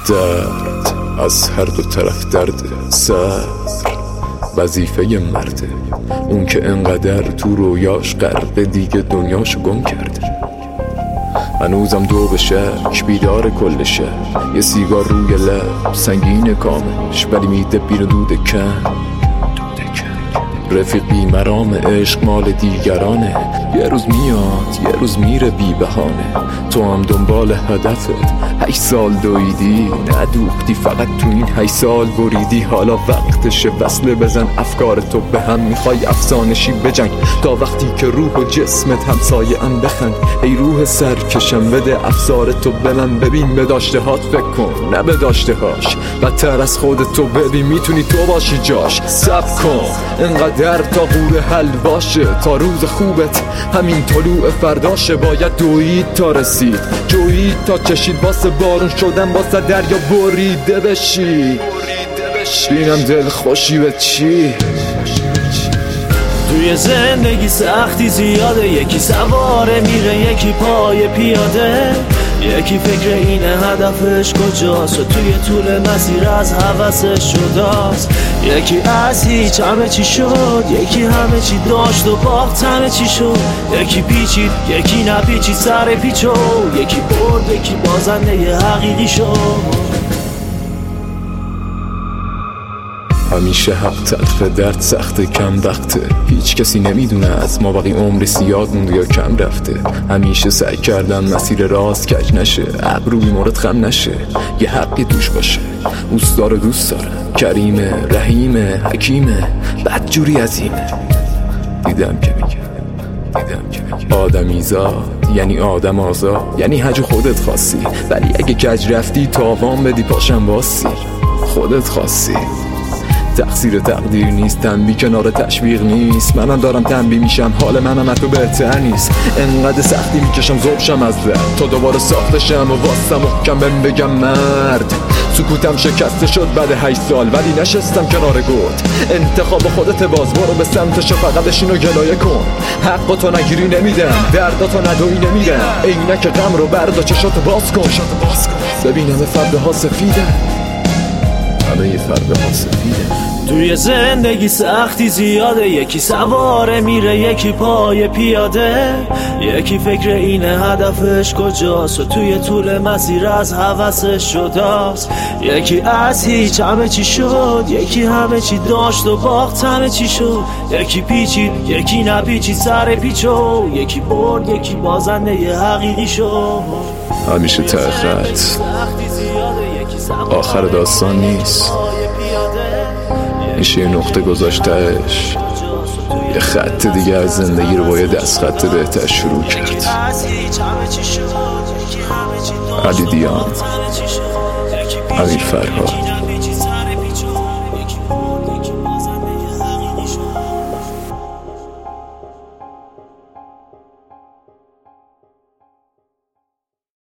درد از هر دو طرف درد سر وظیفه مرده، اون که انقدر تو رویاش غرق دیگه دنیاشو گم کرده. هنوزم دو به شک بیدار کل شهر، یه سیگار روی لب سنگین کامش ولی میده بیرون دود کم. رفیق بی مرام عشق مال دیگرانه، یه روز میاد یه روز میره بی بهانه. تو هم دنبال هدفت 8 سال دویدی ندوختی، فقط تو این 8 سال بریدی. حالا وقتشه وصله بزن افکار تو به هم، میخوای افسانشی بجنگ تا وقتی که روح و جسمت همسایه ام بخند. ای روح سرکشم بده افسار تو به من، ببین به داشته هات فکر کن نه به داشته هاش. بدتر از خودت تو ببین میتونی تو باشی جاش. صبر کن انقدر تا قور حل باشه، تا روز خوبت همین طلوع فرداشه. باید دوید تا رسید، جوید تا کشید، واسه بارون شدن واسه دریا بریده بشی. بینم دل خوشی به چی؟ توی زندگی سختی زیاده، یکی سواره میره یکی پای پیاده، یکی فکر اینه هدفش کجاست و توی طول مسیر از هوسش جداست. یکی از هیچ همه چی شد، یکی همه چی داشت و باخت همه چی شد. یکی پیچید یکی نپیچید سر پیچو، یکی برد یکی بازنده ی حقیقی شد. همیشه حق تلخ درد سخت کم وقته، هیچ کسی نمیدونه از ما باقی عمری زیاد مونده یا کم رفته. همیشه سعی کردم مسیر راست کج نشه، ابروی مورد خم نشه، یه حقی توش باشه. اوستا رو دوست دارم، کریمه رحیمه حکیمه بدجوری عظیمه. دیدم که میگه آدمیزاد یعنی آدم آزاد، یعنی هجو خودت خواستی، ولی اگه کج رفتی تاوان بدی پاشم واسی. خودت خواستی، تقصیر تقدیر نیست، تنبیه کنار تشویق نیست. منم دارم تنبیه میشم، حال منم از تو بهتر نیست. انقدر سختی میکشم ذوبشم از درد تا دوباره ساختشم و واسم محکم بگم مرد. سکوتم شکسته شد بعد 8 سال ولی نشستم کنار گرد. انتخاب خودت باز، برو به سمتش و فقط بشین و گلایه کن. حقاتو نگیری نمیدم، درداتو ندوی نمیدم. عینک غم رو بردار چشاتو باز کن، ببین همه فرده ها سفیدن، همه یه فرده ها سفیدن. توی زندگی سختی زیاده، یکی سواره میره یکی پای پیاده، یکی فکر اینه هدفش کجاست و توی طول مسیر از هوسش جداست. یکی از هیچ همه چی شد، یکی همه چی داشت و باخت همه چی شد. یکی پیچید یکی نپیچید سر پیچو، یکی برد یکی بازنده ی حقیقی شد. همیشه ته خط آخر داستان نیست، میشه یه نقطه گذاشتهش، یه خط دیگه از زندگی رو با یه دست خط بهتر شروع کرد. علی دیان، امیر فرهاد.